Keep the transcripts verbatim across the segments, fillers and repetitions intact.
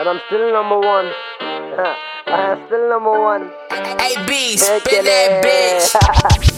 and I'm still number one. I am still number one. A B, spin that bitch.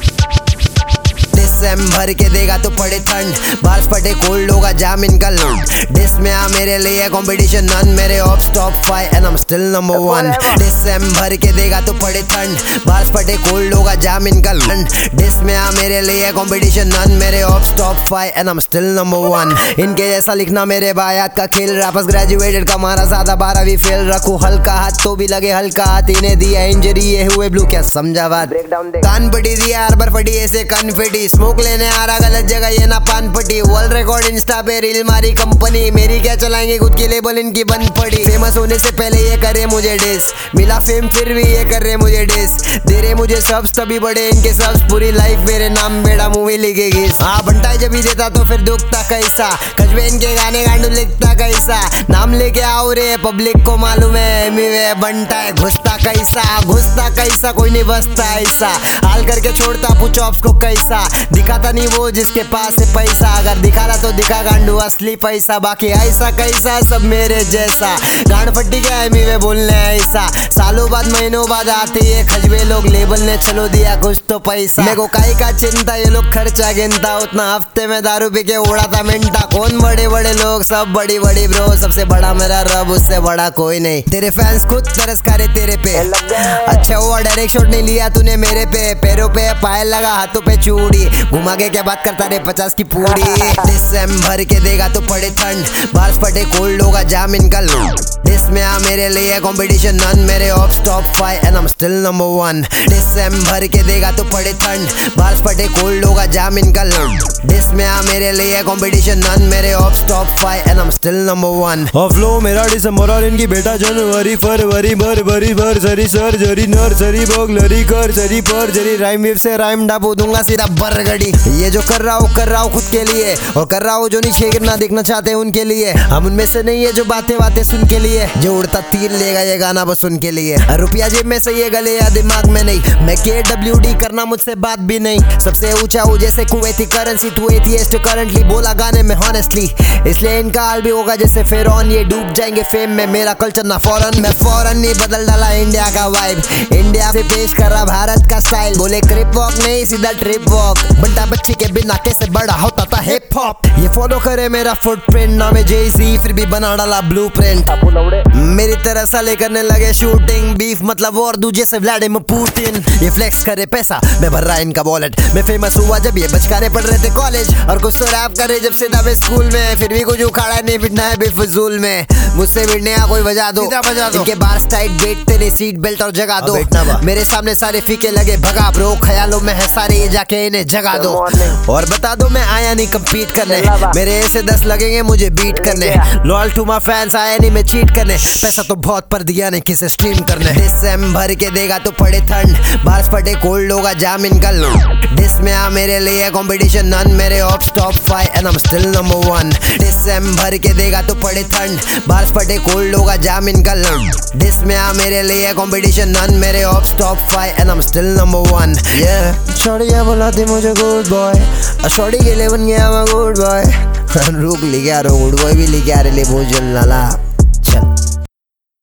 भर के देगा तो पड़े ठंड, बार्स पटे कोल्ड होगा जाम इनका लूट। डिस में आ मेरे लिए कंपटीशन नन, मेरे opps top five and I am still number one. Diss भर के देगा तो पड़े ठंड, बार्स पटे कोल्ड होगा जाम इनका लूट। डिस में आ मेरे लिए कंपटीशन नन, मेरे opps top five and I am still number one. इनके जैसा लिखना मेरे बायात का खेल, रैपर्स ग्रेजुएटेड का मारा ज्यादा बारहवीं फेल। रखू हल्का हाथ तो भी लगे हल्का हाथ, इन्हें दिया इंजरी ये हुए ब्लू, क्या समझा बात। कान पटी दिया हार्बर फटी ऐसे कन्फेटी, स्मोक लेने आ रहा गलत जगह ये ना पान पटी। वर्ल्ड रिकॉर्ड इंस्टा पे रील मारी कंपनी, मेरी क्या चलाएंगे खुद की लेबल इनकी बंद पड़ी। फेमस होने से पहले ये करे मुझे डिस, मिला फेम फिर भी ये कर रहे मुझे डिस। दे रहे मुझे सब्स तभी बड़े इनके सब्स, पूरी लाइफ मेरे नाम बेड़ा मूवी लिखेगी। हाँ बंटा जब ही देता तो फिर दुखता कैसा, खजबे इनके गाने गांडू लिखता कैसा। नाम लेके आओ रे पब्लिक को मालूम है वे बंटा है, घुसता कैसा घुसता कैसा कोई नहीं बसता ऐसा। हाल करके छोड़ता पूछो ऑप्स को कैसा, दिखाता नहीं वो जिसके पास है पैसा। अगर दिखा रहा तो दिखा गांडू असली पैसा, बाकी ऐसा कैसा सब मेरे जैसा। गांड फट्टी क्या है मीवे बोलने ऐसा, सालों बाद महीनों बाद आते ये खजबे लोग, लेबल ने चलो दिया कुछ तो पैसा। मेरे को काई का चिंता ये लोग खर्चा गिनता, उतना हफ्ते में दारू पी के उड़ा था मिंटा। कौन बड़े बड़े लोग सब बड़ी बड़ी ब्रो, सबसे बड़ा मेरा रब उससे बड़ा कोई नहीं। तेरे फैंस खुद तरस करे तेरे पे, अच्छा हुआ डायरेक्ट शॉट नहीं लिया तूने मेरे पे। पैरों पे पायल लगा हाथों पे चूड़ी, घुमा के क्या बात करता रे पचास की पूरी। डिस भर के देगा तो पड़े ठंड, बार्स पटे कोल्ड होगा जाम इनका लूट। डिस में आ मेरे लिए कंपटीशन नन, मेरे opps top five and I am still number one. Diss भर के देगा तो पड़े ठंड, बार्स पटे कोल्ड होगा जाम इनका लूट। डिस में आ मेरे लिए कंपटीशन नन, मेरे opps top five and I am still number one. Flow मेरा दिसंबर और इनकी बेटा जनवरी फरवरी भरभरी भरसरी सर्जरी नर्सरी बगलरी करसरी परजरी। राइम वेव से राइम डाबू दूंगा सीधा बरगड़ी। ये जो कर रहा हूँ कर रहा हूँ खुद के लिए, और कर रहा हूँ जो नीचे गिरना देखना चाहते हैं उनके लिए। हम उनमें से नहीं है जो बातें बातें सुन के लिए, जो उड़ता तीर लेगा ये गाना बस उनके लिए। रुपया जेब में से ये गले या दिमाग में नहीं, मैं के डब्ल्यू डी करना मुझसे बात भी नहीं। सबसे ऊंचा हूँ जैसे कुवैती करेंसी, तू एथियस्ट करंटली बोला गाने में हॉनेस्टली, इसलिए इनका हाल भी होगा जैसे फेरॉन। ये डूब जाएंगे फेम में, मेरा कल्चर ना फॉरन। मैं फॉरन नहीं बदल डाला इंडिया का वाइब, इंडिया से पेश कर रहा भारत का स्टाइल। बोले क्रिप वॉक नहीं सीधा ट्रिप वॉक, बंटा बच्ची के बिना कैसे बड़ा होता था हिप हॉप। ये फॉलो करे मेरा फुटप्रिंट, नाम है जेसी फिर भी बना डाला ब्लूप्रिंट। मेरी तरह साले करने लगे शूटिंग, बीफ मतलब और दूजे से व्लादिमीर पुतिन। ये फ्लेक्स करे पैसा मैं भर रहा इनका वॉलेट, मैं फेमस हुआ जब ये बचकारे पढ़ रहे थे कॉलेज, और कुछ तो रैप करे जब से दबे स्कूल में। फिर भी कुछ उखाड़ा नहीं पिटना है बेफजूल में, मुझसे भिड़ने या कोई बजा दो बजा दो। इनके बार्स टाइट बैठते नहीं, सीट बेल्ट और जगा दो। मेरे सामने सारे फीके लगे भगा ब्रो, ख्यालों में है सारे ये जाके इन्हें जगा दो। और बता दो मैं आया नहीं कम्पीट करने, मेरे ऐसे दस लगेंगे मुझे बीट करने। लॉयल टू माय फैंस आया नहीं मैं चीट करने, पैसा तो बहुत पर दिया नहीं किसे स्ट्रीम करने। डिस भर के देगा तो पड़े ठंड, बार्स पटे कोल्ड होगा जाम इनका लूट। डिस में आ मेरे लिए कंपटीशन नन, मेरे opps top five and I am still number one. Diss भर के देगा तो पड़े ठंड, बार्स पटे कोल्ड होगा जाम इनका लूट। डिस में आ मेरे लिए कंपटीशन नन, मेरे opps top five and I am still number one. Yeah, शॉर्टियाँ बुलाती मुझे गुड बॉय, शॉर्टी के लिए बन गया मैं गुड बॉय। रुक लिखा रो गुड बॉय भी लिखा रे ले भोजन लाला।